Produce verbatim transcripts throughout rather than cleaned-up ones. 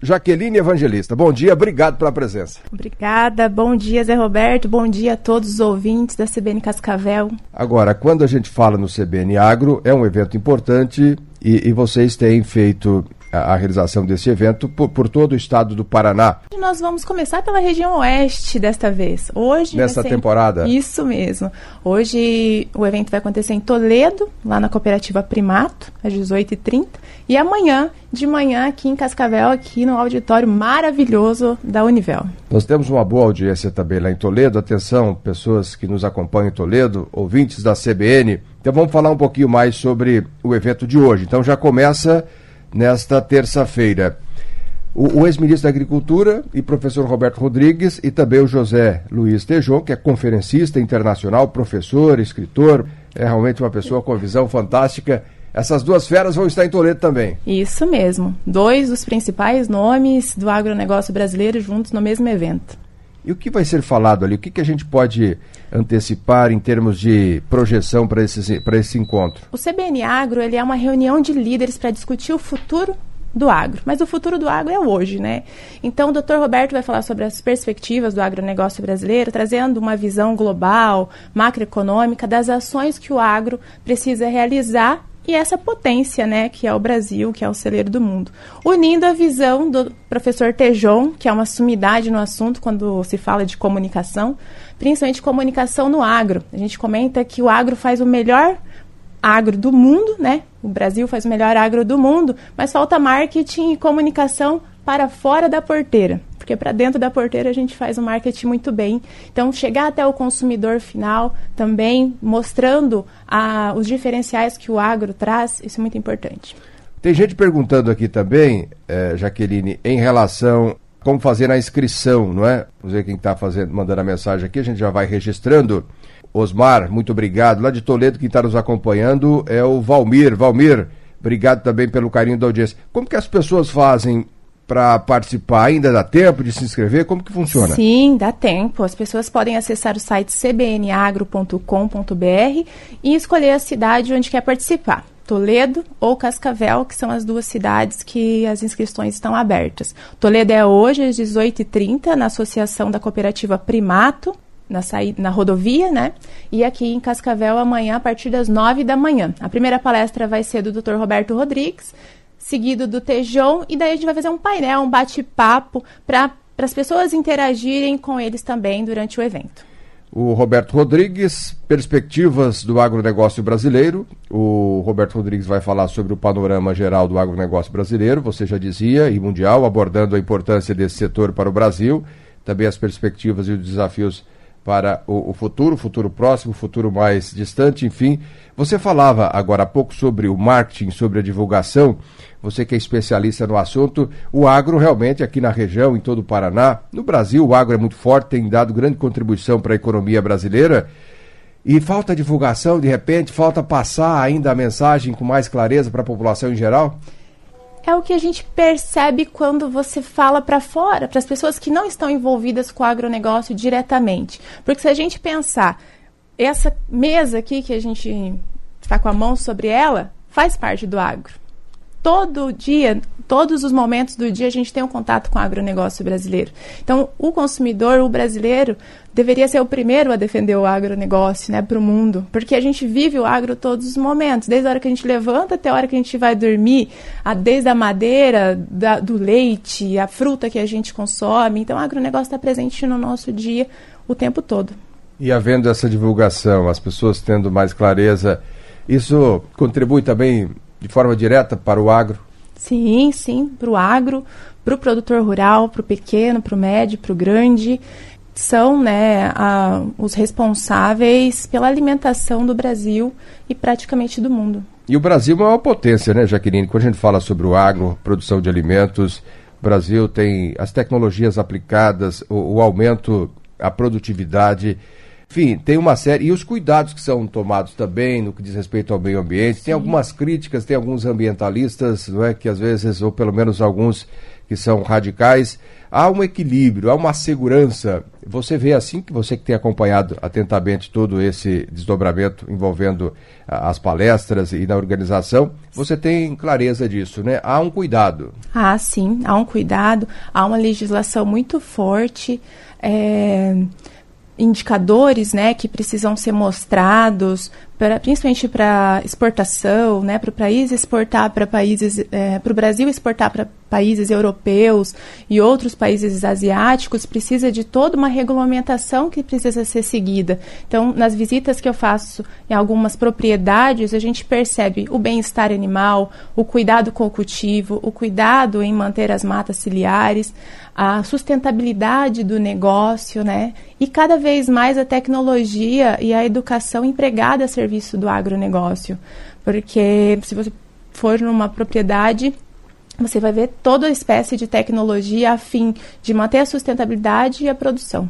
Jaqueline Evangelista. Bom dia, obrigado pela presença. Obrigada, bom dia Zé Roberto, bom dia a todos os ouvintes da C B N Cascavel. Agora, quando a gente fala no C B N Agro, é um evento importante e, e vocês têm feito a, a realização desse evento por, por todo o estado do Paraná. Nós vamos começar pela região oeste desta vez. Hoje Nessa ser... temporada? Isso mesmo. Hoje o evento vai acontecer em Toledo, lá na Cooperativa Primato, às dezoito e trinta. E amanhã, de manhã, aqui em Cascavel, aqui no auditório maravilhoso da Univel. Nós temos uma boa audiência também lá em Toledo. Atenção, pessoas que nos acompanham em Toledo, ouvintes da C B N. Então vamos falar um pouquinho mais sobre o evento de hoje. Então já começa nesta terça-feira. O, o ex-ministro da Agricultura e professor Roberto Rodrigues e também o José Luiz Tejon, que é conferencista internacional, professor, escritor, é realmente uma pessoa com visão fantástica. Essas duas feras vão estar em Toledo também. Isso mesmo. Dois dos principais nomes do agronegócio brasileiro juntos no mesmo evento. E o que vai ser falado ali? O que, que a gente pode antecipar em termos de projeção para esse, para esse encontro? O C B N Agro ele é uma reunião de líderes para discutir o futuro do agro. Mas o futuro do agro é hoje, né? Então o doutor Roberto vai falar sobre as perspectivas do agronegócio brasileiro, trazendo uma visão global, macroeconômica, das ações que o agro precisa realizar e essa potência, né, que é o Brasil, que é o celeiro do mundo. Unindo a visão do professor Tejon, que é uma sumidade no assunto quando se fala de comunicação, principalmente comunicação no agro. A gente comenta que o agro faz o melhor agro do mundo, né? O Brasil faz o melhor agro do mundo, mas falta marketing e comunicação para fora da porteira. Porque para dentro da porteira a gente faz o marketing muito bem. Então, chegar até o consumidor final também, mostrando a, os diferenciais que o agro traz, isso é muito importante. Tem gente perguntando aqui também, eh, Jaqueline, em relação a como fazer a inscrição, não é? Vamos ver quem está mandando a mensagem aqui, a gente já vai registrando. Osmar, muito obrigado. Lá de Toledo, quem está nos acompanhando é o Valmir. Valmir, obrigado também pelo carinho da audiência. Como que as pessoas fazem para participar? Ainda dá tempo de se inscrever? Como que funciona? Sim, dá tempo. As pessoas podem acessar o site c b n agro ponto com ponto b r e escolher a cidade onde quer participar. Toledo ou Cascavel, que são as duas cidades que as inscrições estão abertas. Toledo é hoje às dezoito e trinta, na Associação da Cooperativa Primato, na, saída, na rodovia, né? E aqui em Cascavel amanhã a partir das nove da manhã. A primeira palestra vai ser do doutor Roberto Rodrigues, seguido do Tejon, e daí a gente vai fazer um painel, um bate-papo para as pessoas interagirem com eles também durante o evento. O Roberto Rodrigues, perspectivas do agronegócio brasileiro. O Roberto Rodrigues vai falar sobre o panorama geral do agronegócio brasileiro, você já dizia, e mundial, abordando a importância desse setor para o Brasil, também as perspectivas e os desafios para o, o futuro, futuro próximo, futuro mais distante, enfim. Você falava agora há pouco sobre o marketing, sobre a divulgação, você que é especialista no assunto. O agro realmente aqui na região, em todo o Paraná, no Brasil o agro é muito forte, tem dado grande contribuição para a economia brasileira, e falta divulgação, de repente, falta passar ainda a mensagem com mais clareza para a população em geral? É o que a gente percebe quando você fala para fora, para as pessoas que não estão envolvidas com o agronegócio diretamente. Porque se a gente pensar, essa mesa aqui que a gente está com a mão sobre ela, faz parte do agro. Todo dia, todos os momentos do dia, a gente tem um contato com o agronegócio brasileiro. Então, o consumidor, o brasileiro, deveria ser o primeiro a defender o agronegócio, né, para o mundo, porque a gente vive o agro todos os momentos, desde a hora que a gente levanta até a hora que a gente vai dormir, a, desde a madeira, da, do leite, a fruta que a gente consome. Então, o agronegócio está presente no nosso dia o tempo todo. E havendo essa divulgação, as pessoas tendo mais clareza, isso contribui também de forma direta para o agro? Sim, sim, para o agro, para o produtor rural, para o pequeno, para o médio, para o grande. São, né, a, os responsáveis pela alimentação do Brasil e praticamente do mundo. E o Brasil é uma potência, né, Jaqueline? Quando a gente fala sobre o agro, produção de alimentos, o Brasil tem as tecnologias aplicadas, o, o aumento, a produtividade. Enfim, tem uma série, e os cuidados que são tomados também no que diz respeito ao meio ambiente. Tem algumas críticas, tem alguns ambientalistas, não é, que às vezes, ou pelo menos alguns que são radicais. Há um equilíbrio, há uma segurança. Você vê assim, que você que tem acompanhado atentamente todo esse desdobramento envolvendo ah, as palestras e na organização, você tem clareza disso, né? Há um cuidado. Ah, sim, há um cuidado, há uma legislação muito forte, é, indicadores, né, que precisam ser mostrados, pra, principalmente para exportação, né, para o país exportar para países, é, para o Brasil exportar para países europeus e outros países asiáticos, precisa de toda uma regulamentação que precisa ser seguida. Então, nas visitas que eu faço em algumas propriedades, a gente percebe o bem-estar animal, o cuidado com o cultivo, o cuidado em manter as matas ciliares, a sustentabilidade do negócio, né? E cada vez mais a tecnologia e a educação empregada a serviço do agronegócio. Porque se você for numa propriedade, você vai ver toda espécie de tecnologia a fim de manter a sustentabilidade e a produção.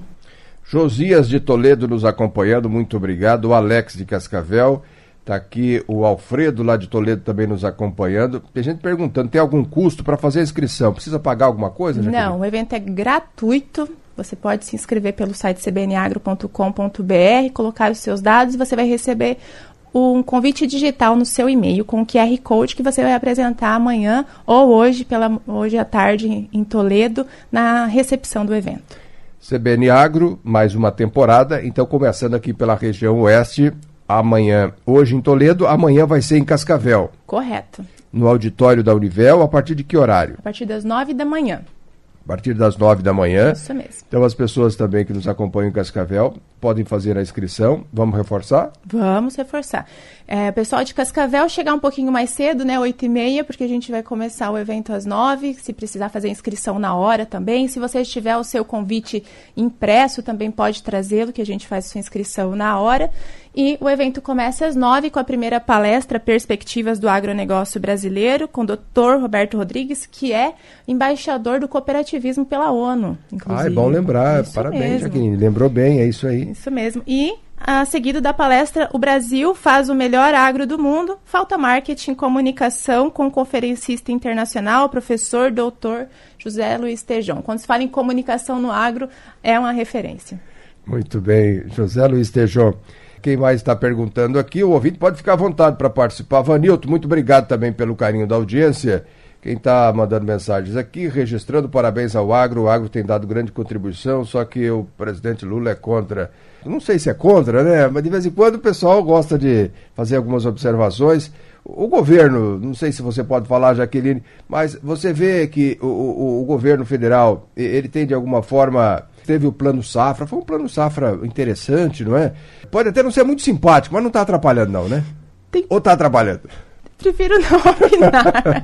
Josias de Toledo nos acompanhando, muito obrigado. O Alex de Cascavel, está aqui o Alfredo lá de Toledo também nos acompanhando. Tem gente perguntando, tem algum custo para fazer a inscrição? Precisa pagar alguma coisa, Jaqueline? Não, o evento é gratuito. Você pode se inscrever pelo site c b n agro ponto com ponto b r, colocar os seus dados e você vai receber um convite digital no seu e-mail com o Q R Code que você vai apresentar amanhã ou hoje, pela, hoje à tarde em Toledo, na recepção do evento. C B N Agro, mais uma temporada, então começando aqui pela região oeste, amanhã, hoje em Toledo, amanhã vai ser em Cascavel. Correto. No auditório da Univel, a partir de que horário? A partir das nove da manhã. A partir das nove da manhã. Isso mesmo. Então as pessoas também que nos acompanham em Cascavel podem fazer a inscrição. Vamos reforçar? Vamos reforçar. É, pessoal de Cascavel, chegar um pouquinho mais cedo, né, oito e meia, porque a gente vai começar o evento às nove. Se precisar fazer a inscrição na hora também. Se você tiver o seu convite impresso, também pode trazê-lo, que a gente faz a sua inscrição na hora. E o evento começa às nove com a primeira palestra Perspectivas do Agronegócio Brasileiro, com o doutor Roberto Rodrigues, que é embaixador do cooperativismo pela ONU, inclusive. Ah, é bom lembrar. Isso Parabéns, mesmo. Jaqueline. Lembrou bem, é isso aí. Isso mesmo. E, a seguido da palestra, o Brasil faz o melhor agro do mundo, falta marketing, comunicação, com o conferencista internacional, professor doutor José Luiz Tejon. Quando se fala em comunicação no agro, é uma referência. Muito bem, José Luiz Tejon. Quem mais está perguntando aqui, o ouvinte pode ficar à vontade para participar. Vanilton, muito obrigado também pelo carinho da audiência. Quem está mandando mensagens aqui, registrando parabéns ao agro. O agro tem dado grande contribuição, só que o presidente Lula é contra. Não sei se é contra, né? Mas de vez em quando o pessoal gosta de fazer algumas observações. O governo, não sei se você pode falar, Jaqueline, mas você vê que o, o, o governo federal, ele tem de alguma forma... Teve o plano safra, foi um plano safra interessante, não é? Pode até não ser muito simpático, mas não está atrapalhando não, né? Tem... Ou está atrapalhando? Prefiro não opinar.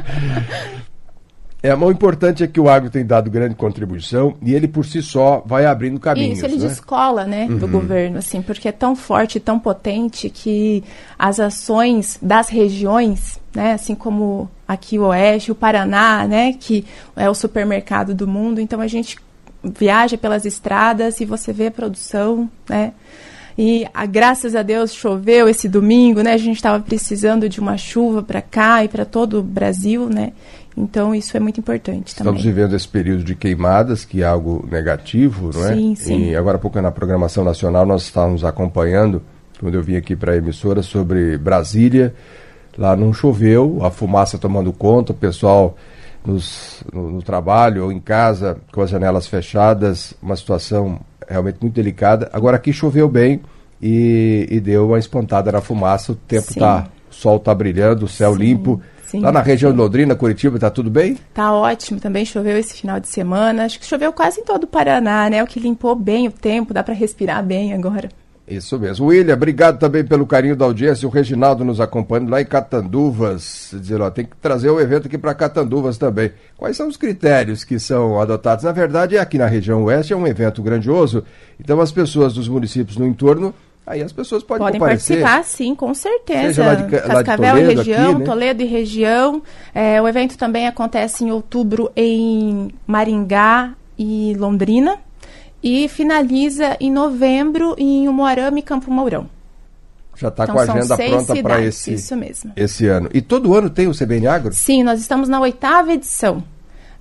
É, mas o importante é que o agro tem dado grande contribuição e ele por si só vai abrindo caminhos. Isso, ele né? descola, né, do uhum. governo, assim, porque é tão forte, tão potente que as ações das regiões, né, assim como aqui o Oeste, o Paraná, né, que é o supermercado do mundo, então a gente viaja pelas estradas e você vê a produção, né? E a, graças a Deus choveu esse domingo, né? A gente estava precisando de uma chuva para cá e para todo o Brasil, né? Então isso é muito importante também. Estamos vivendo esse período de queimadas, que é algo negativo, não é? Sim, sim. E agora há pouco na programação nacional nós estávamos acompanhando, quando eu vim aqui para a emissora, sobre Brasília. Lá não choveu, a fumaça tomando conta, o pessoal... Nos, no, no trabalho ou em casa, com as janelas fechadas, uma situação realmente muito delicada. Agora aqui choveu bem e, e deu uma espantada na fumaça, o tempo está, o sol está brilhando, o céu sim, limpo. Sim, Lá na região sim. de Londrina, Curitiba, está tudo bem? Está ótimo, também choveu esse final de semana, acho que choveu quase em todo o Paraná, né? O que limpou bem o tempo, dá para respirar bem agora. Isso mesmo. William, obrigado também pelo carinho da audiência. O Reginaldo nos acompanhando lá em Catanduvas. Dizer, ó, tem que trazer o evento aqui para Catanduvas também. Quais são os critérios que são adotados? Na verdade, aqui na região oeste é um evento grandioso. Então, as pessoas dos municípios no entorno, aí as pessoas podem, podem comparecer. participar, sim, com certeza. Seja lá de, Cascavel lá de Toledo, e região, aqui, né? Toledo e região. É, o evento também acontece em outubro em Maringá e Londrina. E finaliza em novembro em Umuarama e Campo Mourão. Já está então, com a agenda pronta para esse, isso mesmo. esse ano. E todo ano tem o C B N Agro? Sim, nós estamos na oitava edição.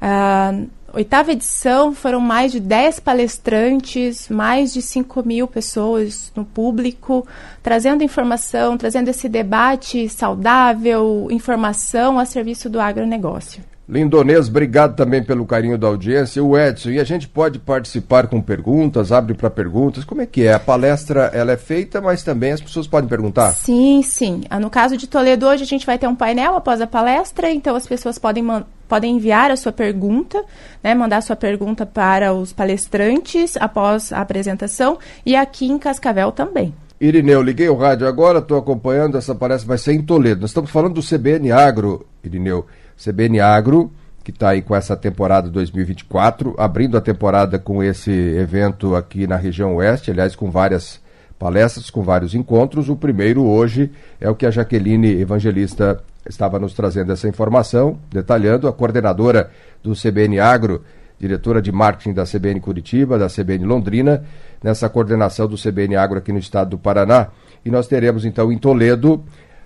A oitava edição foram mais de dez palestrantes, mais de cinco mil pessoas no público, trazendo informação, trazendo esse debate saudável, informação a serviço do agronegócio. Lindonês, obrigado também pelo carinho da audiência. O Edson, e a gente pode participar com perguntas, abre para perguntas. Como é que é? A palestra ela é feita, mas também as pessoas podem perguntar? Sim, sim. No caso de Toledo, hoje a gente vai ter um painel após a palestra, então as pessoas podem, podem enviar a sua pergunta, né, mandar a sua pergunta para os palestrantes após a apresentação, e aqui em Cascavel também. Irineu, liguei o rádio agora, estou acompanhando, essa palestra vai ser em Toledo. Nós estamos falando do C B N Agro, Irineu. C B N Agro, que está aí com essa temporada dois mil e vinte e quatro, abrindo a temporada com esse evento aqui na região oeste, aliás, com várias palestras, com vários encontros. O primeiro hoje é o que a Jaqueline Evangelista estava nos trazendo essa informação, detalhando, a coordenadora do C B N Agro, diretora de marketing da C B N Curitiba, da C B N Londrina, nessa coordenação do C B N Agro aqui no estado do Paraná. E nós teremos então em Toledo,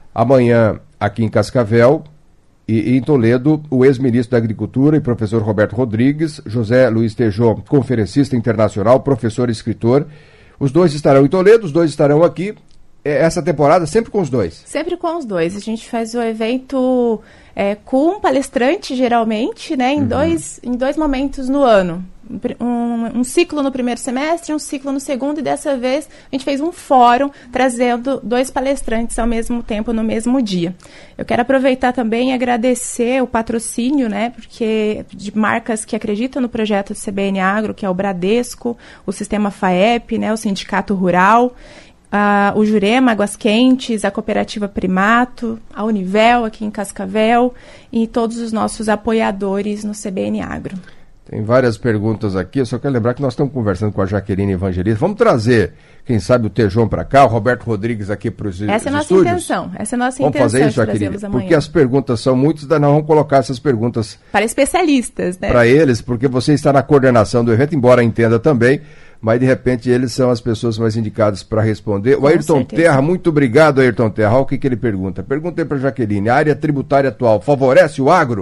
amanhã aqui em Cascavel, e, e em Toledo, o ex-ministro da Agricultura e professor Roberto Rodrigues, José Luiz Tejon, conferencista internacional, professor e escritor. Os dois estarão em Toledo, os dois estarão aqui. Essa temporada sempre com os dois? Sempre com os dois. A gente faz o evento é, com um palestrante, geralmente, né, em, uhum. dois, em dois momentos no ano. Um, um ciclo no primeiro semestre, um ciclo no segundo, e dessa vez a gente fez um fórum trazendo dois palestrantes ao mesmo tempo, no mesmo dia. Eu quero aproveitar também e agradecer o patrocínio, né, porque de marcas que acreditam no projeto do C B N Agro, que é o Bradesco, o Sistema FAEP, né, o Sindicato Rural, Uh, o Jurema, Águas Quentes, a Cooperativa Primato, a Univel aqui em Cascavel e todos os nossos apoiadores no C B N Agro. Tem várias perguntas aqui, eu só quero lembrar que nós estamos conversando com a Jaqueline Evangelista. Vamos trazer, quem sabe, o Tejon para cá, o Roberto Rodrigues aqui para os estúdios. Essa é a nossa intenção, essa é a nossa intenção. Vamos fazer isso, Jaqueline, porque as perguntas são muitas, nós vamos colocar essas perguntas para especialistas, né? Para eles, porque você está na coordenação do evento, embora entenda também, mas de repente eles são as pessoas mais indicadas para responder. O Ayrton Terra, muito obrigado, Ayrton Terra. Olha o que, que ele pergunta. Perguntei para a Jaqueline, a área tributária atual favorece o agro?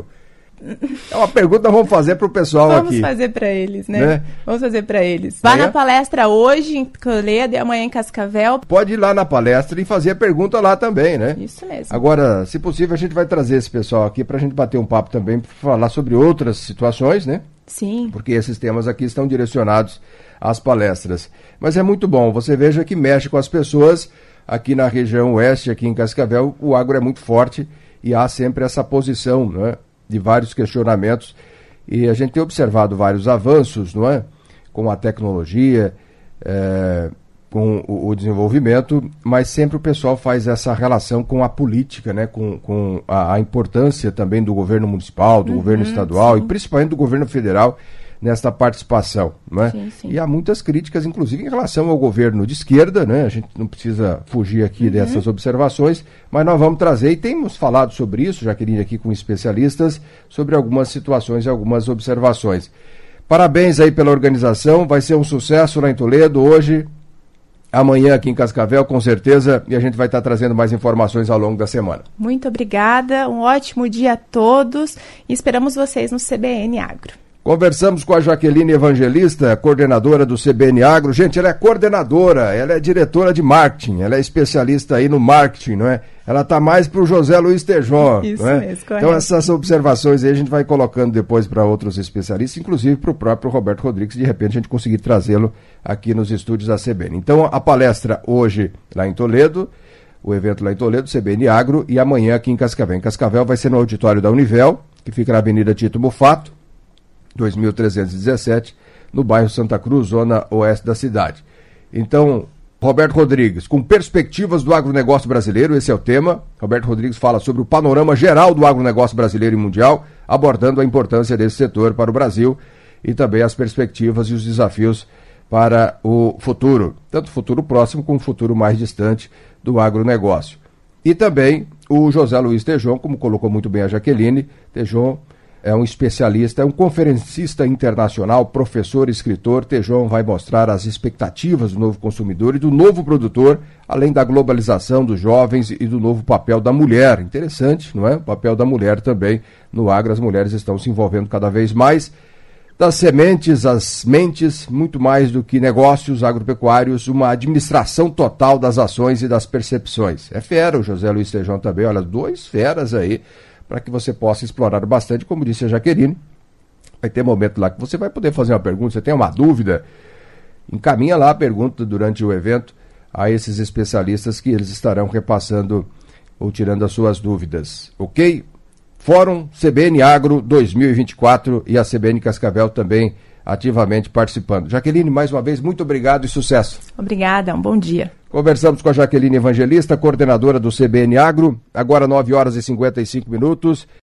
É uma pergunta que nós vamos fazer para o pessoal vamos aqui. Vamos fazer para eles, né? né? Vamos fazer para eles. Vá é. na palestra hoje em Toledo e amanhã em Cascavel. Pode ir lá na palestra e fazer a pergunta lá também, né? Isso mesmo. Agora, se possível, a gente vai trazer esse pessoal aqui para a gente bater um papo também, para falar sobre outras situações, né? Sim. Porque esses temas aqui estão direcionados às palestras. Mas é muito bom, você veja que mexe com as pessoas aqui na região oeste, aqui em Cascavel, o agro é muito forte e há sempre essa posição, né, de vários questionamentos, e a gente tem observado vários avanços, não é, com a tecnologia, é, com o, o desenvolvimento, mas sempre o pessoal faz essa relação com a política, né, com, com a, a importância também do governo municipal, do uhum, governo estadual sim. e principalmente do governo federal nesta participação, não é? Sim, sim. E há muitas críticas, inclusive em relação ao governo de esquerda, né? A gente não precisa fugir aqui uhum. dessas observações, mas nós vamos trazer, e temos falado sobre isso, Jaqueline, aqui com especialistas, sobre algumas situações e algumas observações. Parabéns aí pela organização, vai ser um sucesso lá em Toledo hoje, amanhã aqui em Cascavel, com certeza, e a gente vai estar trazendo mais informações ao longo da semana. Muito obrigada, um ótimo dia a todos e esperamos vocês no C B N Agro. Conversamos com a Jaqueline Evangelista, coordenadora do C B N Agro. Gente, ela é coordenadora, ela é diretora de marketing, ela é especialista aí no marketing, não é? Ela está mais para o José Luiz Tejon. Isso não é? mesmo, correto. Então essas observações aí a gente vai colocando depois para outros especialistas, inclusive para o próprio Roberto Rodrigues, de repente a gente conseguir trazê-lo aqui nos estúdios da C B N. Então a palestra hoje lá em Toledo, o evento lá em Toledo, C B N Agro, e amanhã aqui em Cascavel. Em Cascavel vai ser no auditório da Univel, que fica na Avenida Tito Mufato, dois mil trezentos e dezessete, no bairro Santa Cruz, zona oeste da cidade. Então, Roberto Rodrigues, com perspectivas do agronegócio brasileiro, esse é o tema. Roberto Rodrigues fala sobre o panorama geral do agronegócio brasileiro e mundial, abordando a importância desse setor para o Brasil e também as perspectivas e os desafios para o futuro, tanto o futuro próximo como o futuro mais distante do agronegócio. E também o José Luiz Tejon, como colocou muito bem a Jaqueline, Tejon é um especialista, é um conferencista internacional, professor, escritor. Tejon vai mostrar as expectativas do novo consumidor e do novo produtor, além da globalização dos jovens e do novo papel da mulher. Interessante, não é? O papel da mulher também no agro, as mulheres estão se envolvendo cada vez mais. Das sementes às mentes, muito mais do que negócios agropecuários, uma administração total das ações e das percepções. É fera o José Luiz Tejon também, olha, dois feras aí, para que você possa explorar bastante, como disse a Jaqueline. Vai ter momento lá que você vai poder fazer uma pergunta, você tem uma dúvida, encaminha lá a pergunta durante o evento a esses especialistas que eles estarão repassando ou tirando as suas dúvidas, ok? Fórum C B N Agro dois mil e vinte e quatro e a C B N Cascavel também ativamente participando. Jaqueline, mais uma vez, muito obrigado e sucesso. Obrigada, um bom dia. Conversamos com a Jaqueline Evangelista, coordenadora do C B N Agro, agora nove horas e cinquenta e cinco minutos.